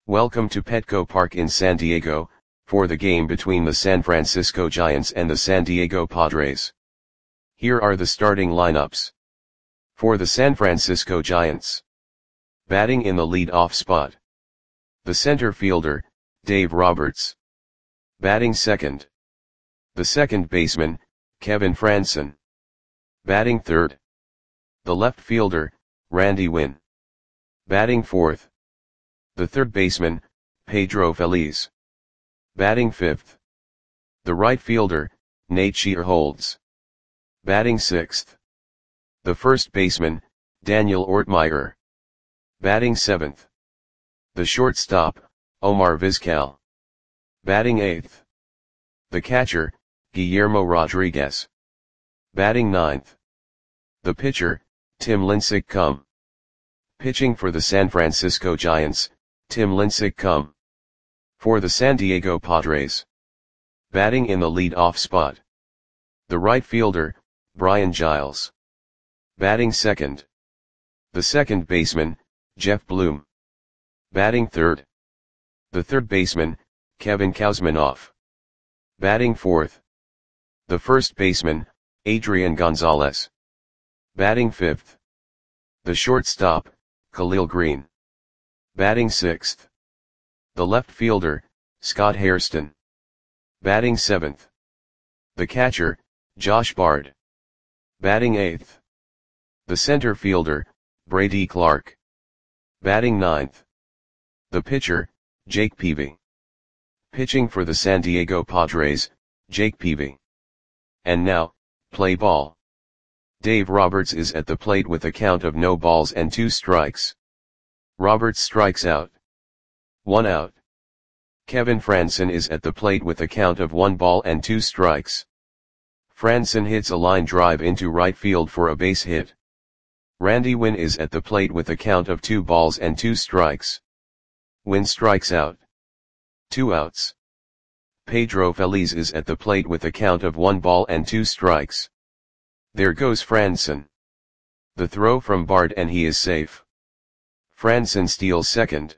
Welcome to Petco Park in San Diego, for the game between the San Francisco Giants and the San Diego Padres. Here are the starting lineups. For the San Francisco Giants. Batting in the lead-off spot. The center fielder, Dave Roberts. Batting second. The second baseman, Kevin Frandsen. Batting third. The left fielder, Randy Winn. Batting fourth. The third baseman, Pedro Feliz. Batting fifth. The right fielder, Nate Scheerholtz. Batting sixth. The first baseman, Daniel Ortmeyer. Batting seventh. The shortstop, Omar Vizquel. Batting eighth. The catcher, Guillermo Rodriguez. Batting ninth. The pitcher, Tim Lincecum. Pitching for the San Francisco Giants, Tim Lincecum. For the San Diego Padres. Batting in the lead-off spot. The right fielder, Brian Giles. Batting second. The second baseman, Jeff Bloom. Batting third. The third baseman, Kevin Kuzminoff. Batting fourth. The first baseman, Adrian Gonzalez. Batting fifth. The shortstop, Khalil Greene. Batting sixth. The left fielder, Scott Hairston. Batting seventh. The catcher, Josh Bard. Batting eighth. The center fielder, Brady Clark. Batting ninth. The pitcher, Jake Peavy. Pitching for the San Diego Padres, Jake Peavy. And now, play ball. Dave Roberts is at the plate with a count of no balls and 2 strikes. Roberts strikes out. 1 out. Kevin Frandsen is at the plate with a count of 1 ball and 2 strikes. Frandsen hits a line drive into right field for a base hit. Randy Winn is at the plate with a count of 2 balls and 2 strikes. Winn strikes out. 2 outs. Pedro Feliz is at the plate with a count of 1 ball and 2 strikes. There goes Frandsen. The throw from Bard and he is safe. Frandsen steals second.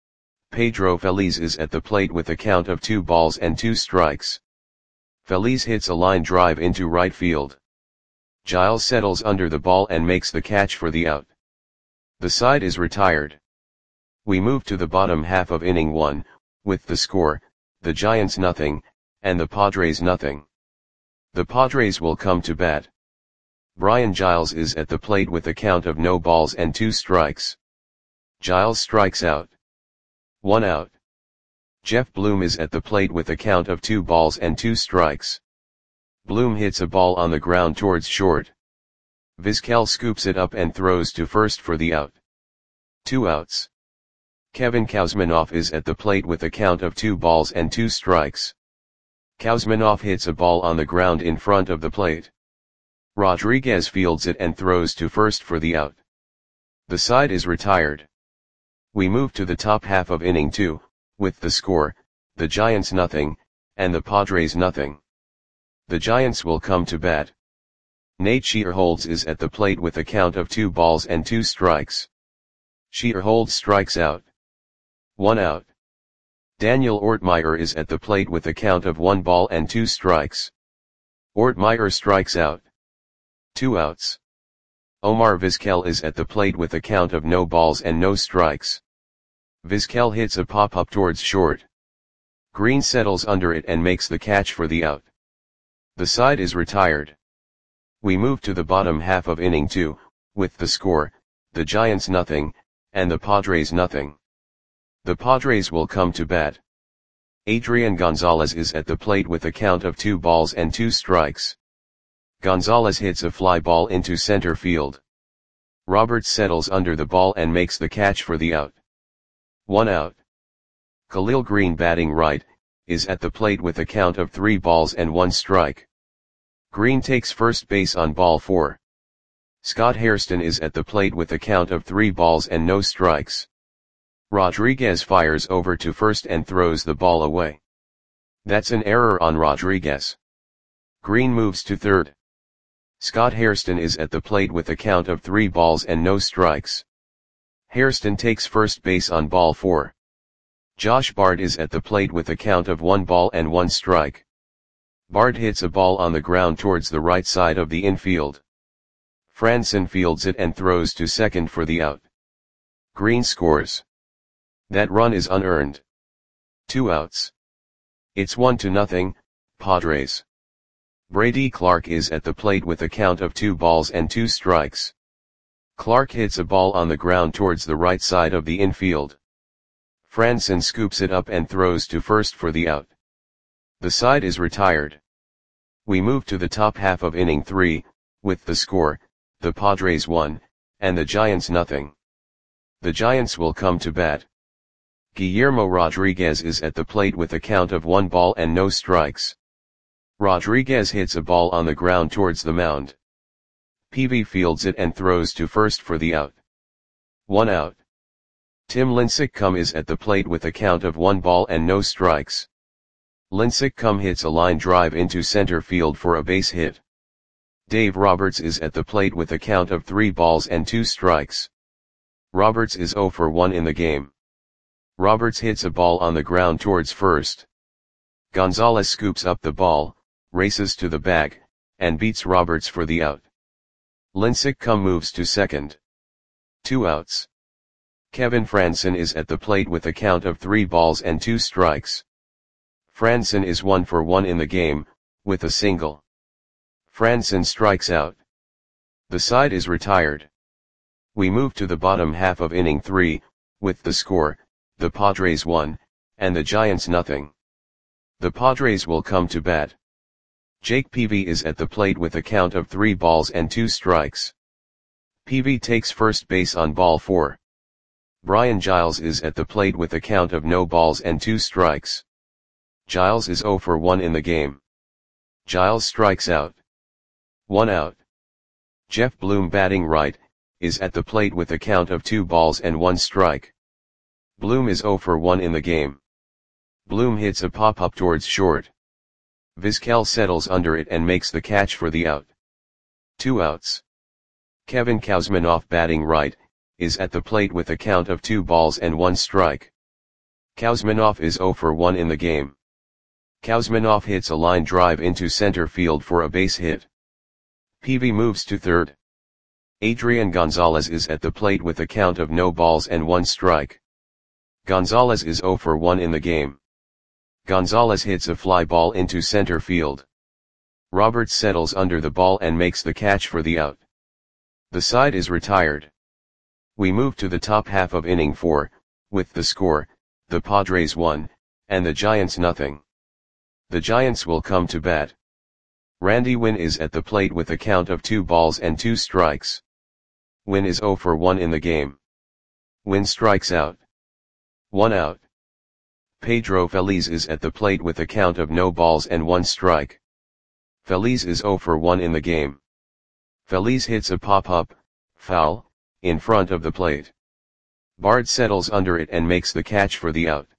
Pedro Feliz is at the plate with a count of 2 balls and 2 strikes. Feliz hits a line drive into right field. Giles settles under the ball and makes the catch for the out. The side is retired. We move to the bottom half of inning 1, with the score, the Giants nothing, and the Padres nothing. The Padres will come to bat. Brian Giles is at the plate with a count of no balls and 2 strikes. Giles strikes out. 1 out. Jeff Bloom is at the plate with a count of 2 balls and 2 strikes. Bloom hits a ball on the ground towards short. Vizquel scoops it up and throws to first for the out. 2 outs. Kevin Kuzminoff is at the plate with a count of 2 balls and 2 strikes. Kuzminoff hits a ball on the ground in front of the plate. Rodriguez fields it and throws to first for the out. The side is retired. We move to the top half of inning 2, with the score, the Giants nothing, and the Padres nothing. The Giants will come to bat. Nate Scheerholtz is at the plate with a count of 2 balls and 2 strikes. Scheerholtz strikes out. 1 out. Daniel Ortmeyer is at the plate with a count of 1 ball and 2 strikes. Ortmeyer strikes out. 2 outs. Omar Vizquel is at the plate with a count of no balls and no strikes. Vizquel hits a pop-up towards short. Greene settles under it and makes the catch for the out. The side is retired. We move to the bottom half of inning 2, with the score, the Giants nothing, and the Padres nothing. The Padres will come to bat. Adrian Gonzalez is at the plate with a count of 2 balls and 2 strikes. Gonzalez hits a fly ball into center field. Roberts settles under the ball and makes the catch for the out. 1 out. Khalil Greene batting right, is at the plate with a count of 3 balls and 1 strike. Greene takes first base on ball 4. Scott Hairston is at the plate with a count of 3 balls and no strikes. Rodriguez fires over to first and throws the ball away. That's an error on Rodriguez. Greene moves to third. Scott Hairston is at the plate with a count of 3 balls and no strikes. Hairston takes first base on ball 4. Josh Bard is at the plate with a count of 1 ball and 1 strike. Bard hits a ball on the ground towards the right side of the infield. Franson fields it and throws to second for the out. Green scores. That run is unearned. 2 outs. It's 1-0, Padres. Brady Clark is at the plate with a count of 2 balls and 2 strikes. Clark hits a ball on the ground towards the right side of the infield. Franson scoops it up and throws to first for the out. The side is retired. We move to the top half of inning 3, with the score, the Padres 1, and the Giants nothing. The Giants will come to bat. Guillermo Rodriguez is at the plate with a count of 1 ball and no strikes. Rodriguez hits a ball on the ground towards the mound. Peavy fields it and throws to first for the out. 1 out. Tim Lincecum is at the plate with a count of 1 ball and no strikes. Lincecum hits a line drive into center field for a base hit. Dave Roberts is at the plate with a count of 3 balls and 2 strikes. Roberts is 0 for 1 in the game. Roberts hits a ball on the ground towards first. Gonzalez scoops up the ball, races to the bag, and beats Roberts for the out. Lincecum moves to second. 2 outs. Kevin Franson is at the plate with a count of 3 balls and 2 strikes. Franson is 1 for 1 in the game, with a single. Franson strikes out. The side is retired. We move to the bottom half of inning 3, with the score, the Padres 1, and the Giants nothing. The Padres will come to bat. Jake Peavy is at the plate with a count of 3 balls and 2 strikes. Peavy takes first base on ball 4. Brian Giles is at the plate with a count of no balls and 2 strikes. Giles is 0 for 1 in the game. Giles strikes out. 1 out. Jeff Bloom batting right, is at the plate with a count of 2 balls and 1 strike. Bloom is 0 for 1 in the game. Bloom hits a pop-up towards short. Vizquel settles under it and makes the catch for the out. 2 outs. Kevin Kuzminoff batting right, is at the plate with a count of 2 balls and 1 strike. Kuzminoff is 0 for 1 in the game. Kuzminoff hits a line drive into center field for a base hit. Peavy moves to third. Adrian Gonzalez is at the plate with a count of no balls and 1 strike. Gonzalez is 0 for 1 in the game. Gonzalez hits a fly ball into center field. Roberts settles under the ball and makes the catch for the out. The side is retired. We move to the top half of inning 4, with the score, the Padres 1, and the Giants nothing. The Giants will come to bat. Randy Winn is at the plate with a count of 2 balls and 2 strikes. Winn is 0 for 1 in the game. Winn strikes out. 1 out. Pedro Feliz is at the plate with a count of no balls and 1 strike. Feliz is 0 for 1 in the game. Feliz hits a pop-up, foul, in front of the plate. Bard settles under it and makes the catch for the out.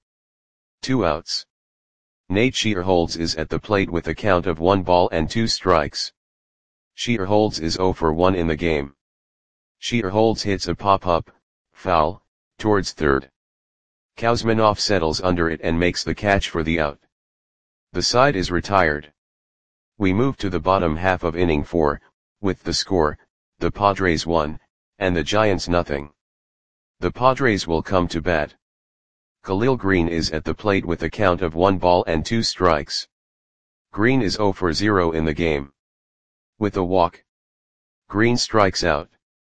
2 outs. Nate Shearholtz is at the plate with a count of 1 ball and 2 strikes. Shearholtz is 0 for 1 in the game. Shearholtz hits a pop-up, foul, towards third. Kuzminoff settles under it and makes the catch for the out. The side is retired. We move to the bottom half of inning 4, with the score, the Padres 1, and the Giants nothing. The Padres will come to bat. Khalil Green is at the plate with a count of 1 ball and 2 strikes. Green is 0 for 0 in the game. With a walk. Green strikes out.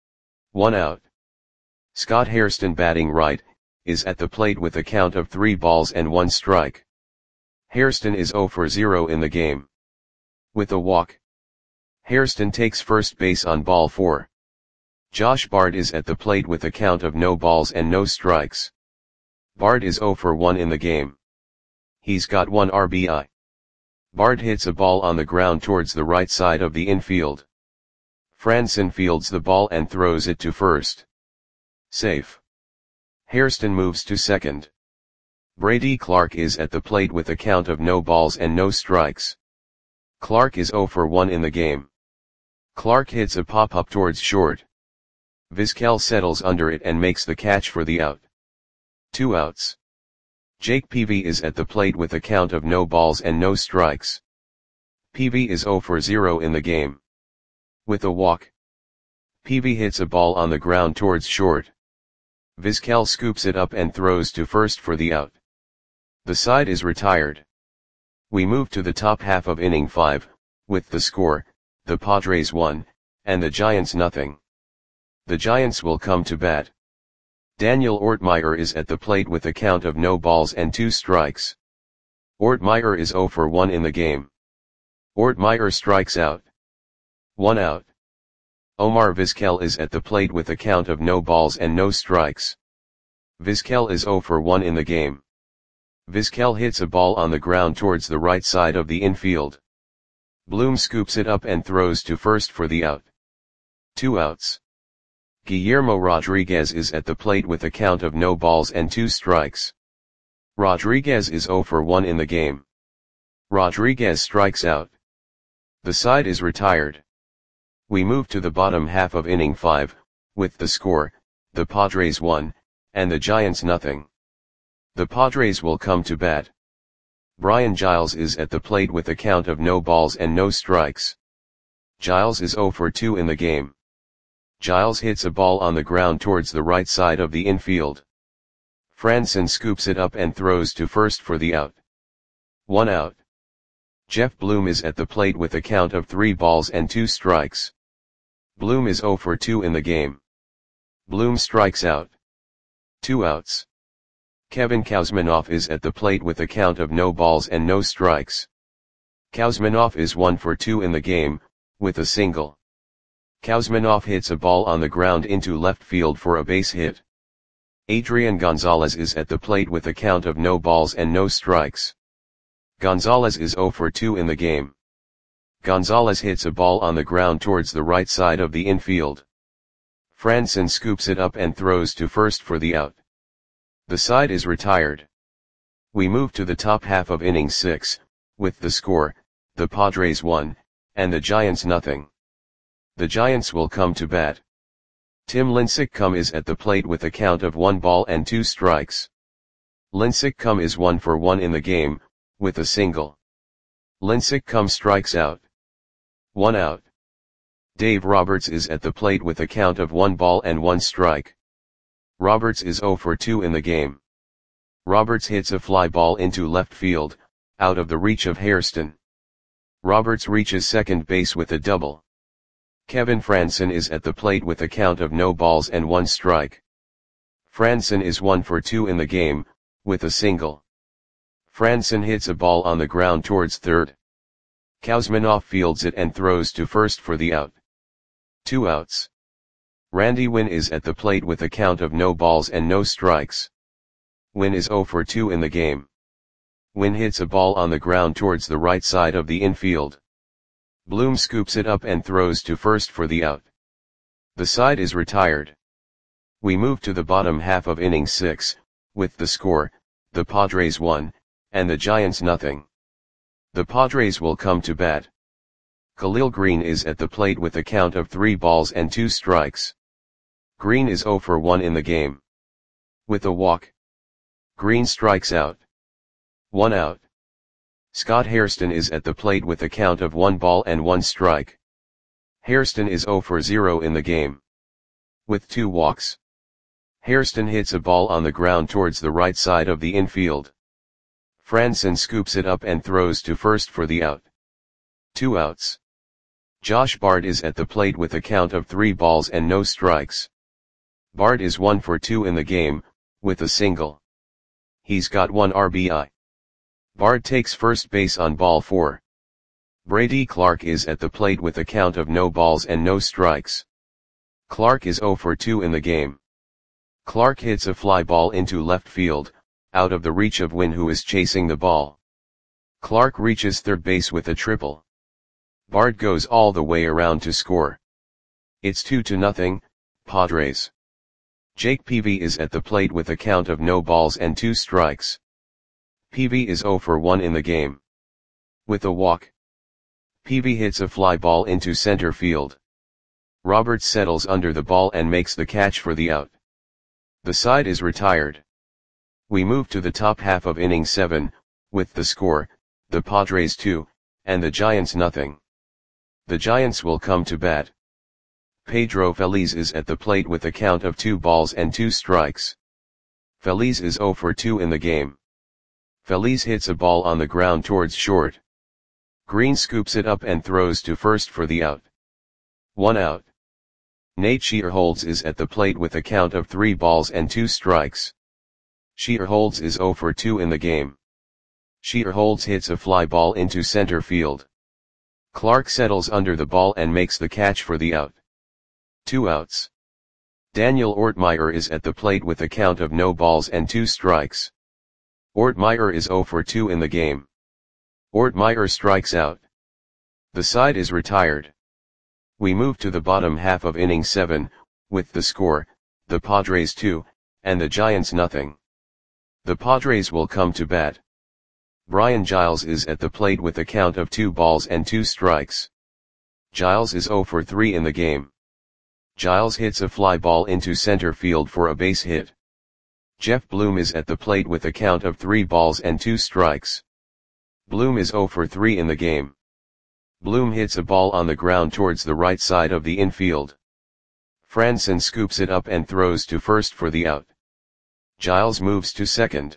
1 out. Scott Hairston batting right, is at the plate with a count of 3 balls and 1 strike. Hairston is 0 for 0 in the game. With a walk. Hairston takes first base on ball 4. Josh Bard is at the plate with a count of no balls and no strikes. Bard is 0 for 1 in the game. He's got 1 RBI. Bard hits a ball on the ground towards the right side of the infield. Franson fields the ball and throws it to first. Safe. Hairston moves to second. Brady Clark is at the plate with a count of no balls and no strikes. Clark is 0 for 1 in the game. Clark hits a pop-up towards short. Vizquel settles under it and makes the catch for the out. 2 outs. Jake Peavy is at the plate with a count of no balls and no strikes. Peavy is 0 for 0 in the game. With a walk, Peavy hits a ball on the ground towards short. Vizquel scoops it up and throws to first for the out. The side is retired. We move to the top half of inning 5, with the score, the Padres 1, and the Giants nothing. The Giants will come to bat. Daniel Ortmeyer is at the plate with a count of no balls and 2 strikes. Ortmeyer is 0 for 1 in the game. Ortmeyer strikes out. 1 out. Omar Vizquel is at the plate with a count of no balls and no strikes. Vizquel is 0 for 1 in the game. Vizquel hits a ball on the ground towards the right side of the infield. Bloom scoops it up and throws to first for the out. 2 outs. Guillermo Rodriguez is at the plate with a count of no balls and 2 strikes. Rodriguez is 0 for 1 in the game. Rodriguez strikes out. The side is retired. We move to the bottom half of inning 5, with the score, the Padres 1, and the Giants nothing. The Padres will come to bat. Brian Giles is at the plate with a count of no balls and no strikes. Giles is 0 for 2 in the game. Giles hits a ball on the ground towards the right side of the infield. Franson scoops it up and throws to first for the out. 1 out. Jeff Bloom is at the plate with a count of 3 balls and 2 strikes. Bloom is 0 for 2 in the game. Bloom strikes out. 2 outs. Kevin Kouzmanoff is at the plate with a count of no balls and no strikes. Kouzmanoff is 1 for 2 in the game, with a single. Kouzmanoff hits a ball on the ground into left field for a base hit. Adrian Gonzalez is at the plate with a count of no balls and no strikes. Gonzalez is 0 for 2 in the game. Gonzalez hits a ball on the ground towards the right side of the infield. Franson scoops it up and throws to first for the out. The side is retired. We move to the top half of inning 6, with the score, the Padres 1, and the Giants nothing. The Giants will come to bat. Tim Lincecum is at the plate with a count of 1 ball and 2 strikes. Lincecum is 1 for 1 in the game, with a single. Lincecum strikes out. 1 out. Dave Roberts is at the plate with a count of 1 ball and 1 strike. Roberts is 0 for 2 in the game. Roberts hits a fly ball into left field, out of the reach of Hairston. Roberts reaches second base with a double. Kevin Franson is at the plate with a count of no balls and 1 strike. Franson is 1 for 2 in the game, with a single. Franson hits a ball on the ground towards third. Kouzmanoff fields it and throws to first for the out. 2 outs. Randy Winn is at the plate with a count of no balls and no strikes. Winn is 0 for 2 in the game. Winn hits a ball on the ground towards the right side of the infield. Bloom scoops it up and throws to first for the out. The side is retired. We move to the bottom half of inning 6, with the score, the Padres 1, and the Giants nothing. The Padres will come to bat. Khalil Green is at the plate with a count of 3 balls and 2 strikes. Green is 0 for 1 in the game. With a walk, Green strikes out. 1 out. Scott Hairston is at the plate with a count of 1 ball and 1 strike. Hairston is 0 for 0 in the game. With 2 walks, Hairston hits a ball on the ground towards the right side of the infield. Franson scoops it up and throws to first for the out. 2 outs. Josh Bard is at the plate with a count of 3 balls and no strikes. Bard is 1 for 2 in the game, with a single. He's got 1 RBI. Bard takes first base on ball 4. Brady Clark is at the plate with a count of no balls and no strikes. Clark is 0 for 2 in the game. Clark hits a fly ball into left field, out of the reach of Winn, who is chasing the ball. Clark reaches third base with a triple. Bard goes all the way around to score. It's 2-0, Padres. Jake Peavy is at the plate with a count of no balls and 2 strikes. Peavy is 0 for 1 in the game. With a walk, Peavy hits a fly ball into center field. Roberts settles under the ball and makes the catch for the out. The side is retired. We move to the top half of inning 7, with the score, the Padres 2, and the Giants nothing. The Giants will come to bat. Pedro Feliz is at the plate with a count of 2 balls and 2 strikes. Feliz is 0 for 2 in the game. Feliz hits a ball on the ground towards short. Green scoops it up and throws to first for the out. 1 out. Nate Shearholtz is at the plate with a count of 3 balls and 2 strikes. Shearholtz is 0 for 2 in the game. Shearholtz hits a fly ball into center field. Clark settles under the ball and makes the catch for the out. 2 outs. Daniel Ortmeyer is at the plate with a count of no balls and 2 strikes. Ortmeyer is 0 for 2 in the game. Ortmeyer strikes out. The side is retired. We move to the bottom half of inning 7, with the score, the Padres 2, and the Giants nothing. The Padres will come to bat. Brian Giles is at the plate with a count of 2 balls and 2 strikes. Giles is 0 for 3 in the game. Giles hits a fly ball into center field for a base hit. Jeff Bloom is at the plate with a count of 3 balls and 2 strikes. Bloom is 0 for 3 in the game. Bloom hits a ball on the ground towards the right side of the infield. Franson scoops it up and throws to first for the out. Giles moves to second.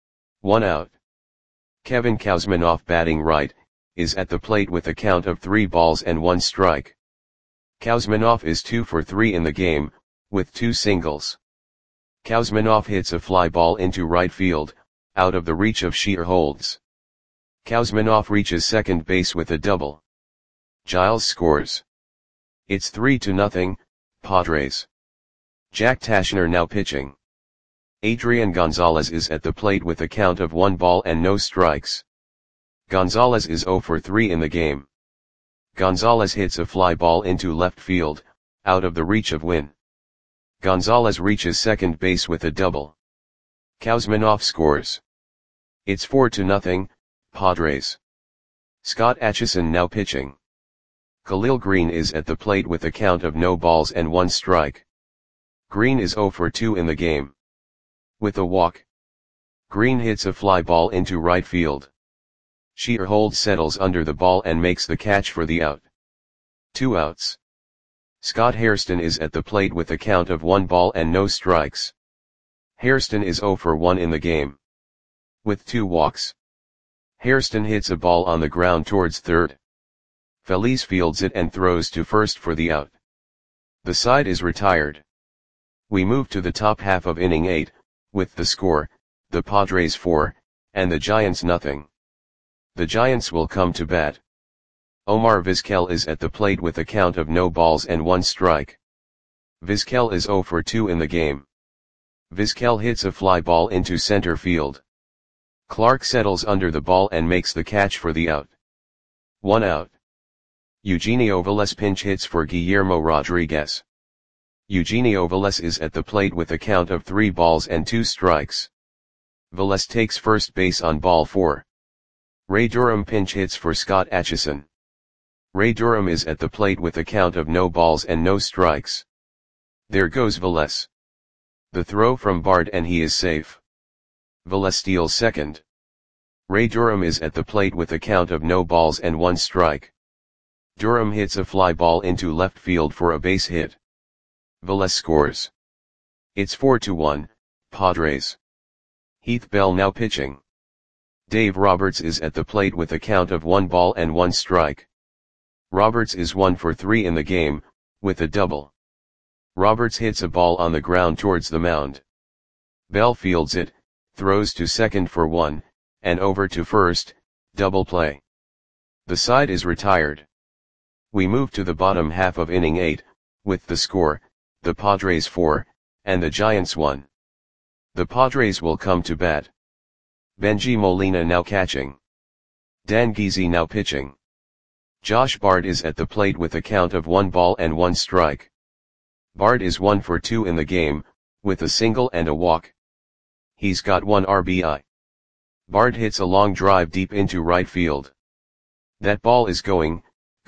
1 out. Kevin Kouzmanoff, batting right, is at the plate with a count of 3 balls and 1 strike. Kouzmanoff is 2 for 3 in the game, with 2 singles. Kouzmanoff hits a fly ball into right field, out of the reach of Shearholtz. Kouzmanoff reaches second base with a double. Giles scores. It's 3-0, Padres. Jack Tashner now pitching. Adrian Gonzalez is at the plate with a count of 1 ball and no strikes. Gonzalez is 0 for 3 in the game. Gonzalez hits a fly ball into left field, out of the reach of Wynn. Gonzalez reaches second base with a double. Kouzmanoff scores. It's 4-0, Padres. Scott Atchison now pitching. Khalil Green is at the plate with a count of no balls and 1 strike. Green is 0 for 2 in the game. With a walk, Green hits a fly ball into right field. Shearholtz settles under the ball and makes the catch for the out. 2 outs. Scott Hairston is at the plate with a count of 1 ball and no strikes. Hairston is 0 for 1 in the game. With 2 walks, Hairston hits a ball on the ground towards third. Feliz fields it and throws to first for the out. The side is retired. We move to the top half of inning 8, with the score, the Padres 4, and the Giants nothing. The Giants will come to bat. Omar Vizquel is at the plate with a count of no balls and 1 strike. Vizquel is 0 for 2 in the game. Vizquel hits a fly ball into center field. Clark settles under the ball and makes the catch for the out. 1 out. Eugenio Velez pinch hits for Guillermo Rodriguez. Eugenio Velez is at the plate with a count of 3 balls and 2 strikes. Velez takes first base on ball 4. Ray Durham pinch hits for Scott Atchison. Ray Durham is at the plate with a count of no balls and no strikes. There goes Velez. The throw from Bard and he is safe. Velez steals second. Ray Durham is at the plate with a count of no balls and 1 strike. Durham hits a fly ball into left field for a base hit. Velez scores. It's 4-1, Padres. Heath Bell now pitching. Dave Roberts is at the plate with a count of 1 ball and 1 strike. Roberts is 1 for 3 in the game, with a double. Roberts hits a ball on the ground towards the mound. Bell fields it, throws to second for 1, and over to first, double play. The side is retired. We move to the bottom half of inning 8, with the score, the Padres 4, and the Giants 1. The Padres will come to bat. Benji Molina now catching. Dan Geese now pitching. Josh Bard is at the plate with a count of 1 ball and 1 strike. Bard is 1 for 2 in the game, with a single and a walk. He's got 1 RBI. Bard hits a long drive deep into right field. That ball is going,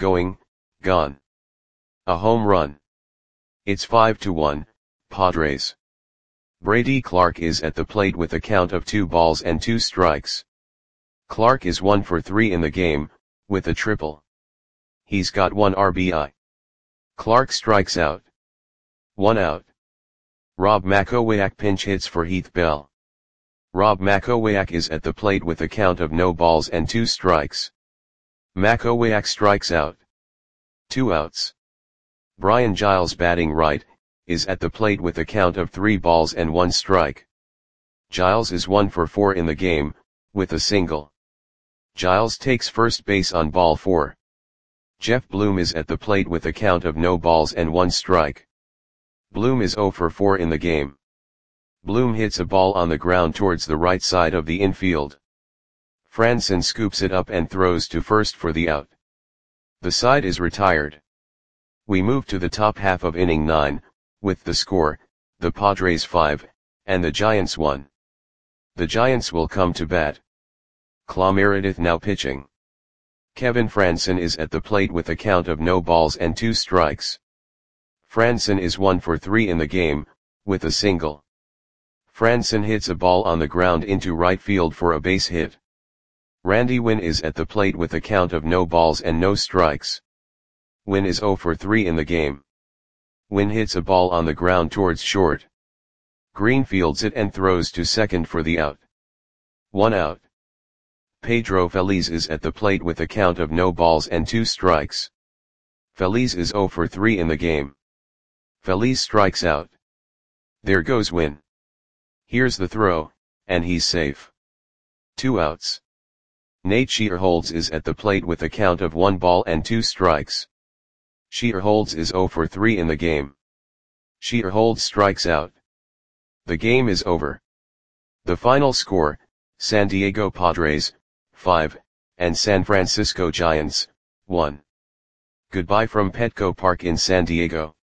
gone. A home run. It's 5-1, Padres. Brady Clark is at the plate with a count of 2 balls and 2 strikes. Clark is 1 for 3 in the game, with a triple. He's got 1 RBI. Clark strikes out. 1 out. Rob Makowiak pinch hits for Heath Bell. Rob Makowiak is at the plate with a count of no balls and 2 strikes. Makowiak strikes out. 2 outs. Brian Giles batting right, is at the plate with a count of 3 balls and 1 strike. Giles is 1 for 4 in the game, with a single. Giles takes first base on ball 4. Jeff Bloom is at the plate with a count of no balls and 1 strike. Bloom is 0 for 4 in the game. Bloom hits a ball on the ground towards the right side of the infield. Franson scoops it up and throws to first for the out. The side is retired. We move to the top half of inning 9, with the score, the Padres 5, and the Giants 1. The Giants will come to bat. Clay Meredith now pitching. Kevin Franson is at the plate with a count of no balls and 2 strikes. Franson is 1 for 3 in the game, with a single. Franson hits a ball on the ground into right field for a base hit. Randy Winn is at the plate with a count of no balls and no strikes. Winn is 0 for 3 in the game. Winn hits a ball on the ground towards short. Green fields it and throws to second for the out. 1 out. Pedro Feliz is at the plate with a count of no balls and 2 strikes. Feliz is 0 for 3 in the game. Feliz strikes out. There goes Winn. Here's the throw, and he's safe. 2 outs. Nate Shearholtz is at the plate with a count of 1 ball and 2 strikes. Shearholtz is 0 for 3 in the game. Shearholtz strikes out. The game is over. The final score, San Diego Padres, 5, and San Francisco Giants, 1. Goodbye from Petco Park in San Diego.